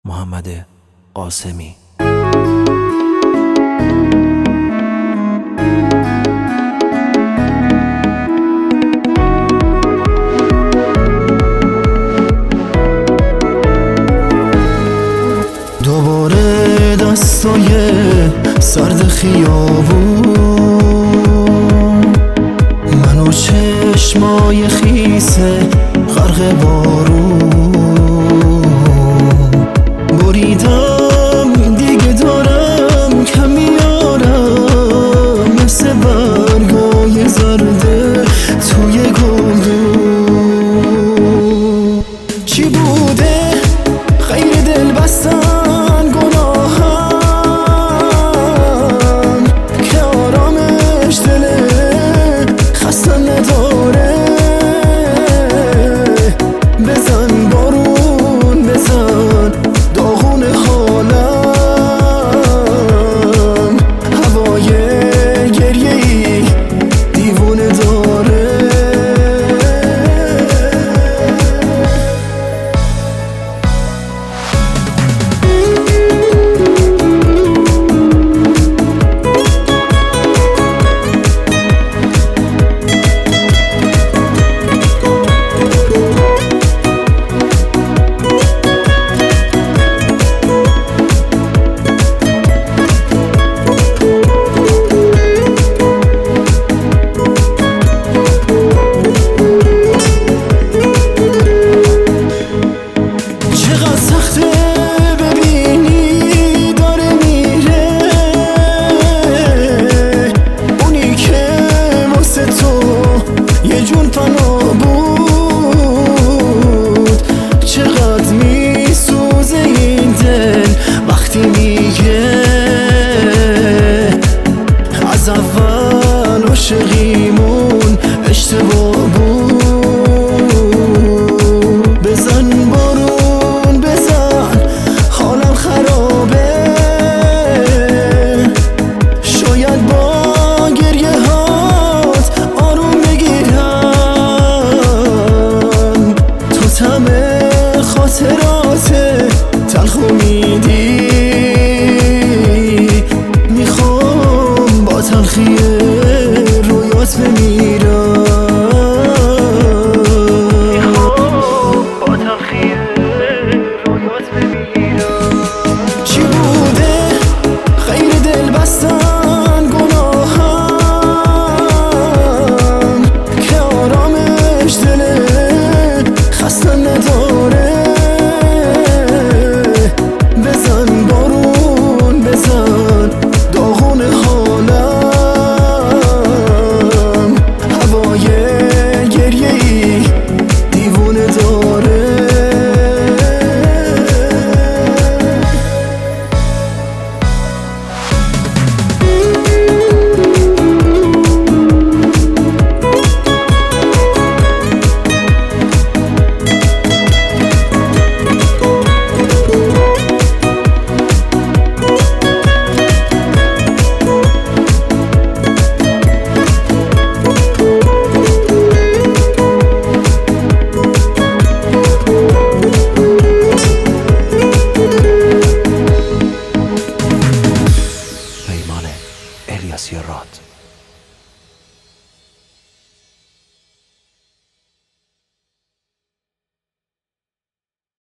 محمد قاسمی. دوباره دستای سرد خیابون، من و چشمای خیسه غرق بارون، بریدم دیگه دارم کم میارم، مثل برگای زرده توی گلدون. چی بوده خیر دل بستن گناهم که آرامش دل خسته نداره. بزن بارون بزن داغون حالم، هوای گریه ای دیوونه داره. چقدر میسوزه این دل وقتی میگه از اول عاشقیمون اشتباه بود. بزن بارون بزن حالم خرابه، شاید با گریه هات آروم بگیرم. تو تمه خاطرات تلخ میدی، میخوام با تلخی رویات بمیرم، میخوام با تلخی رویات بمیرم.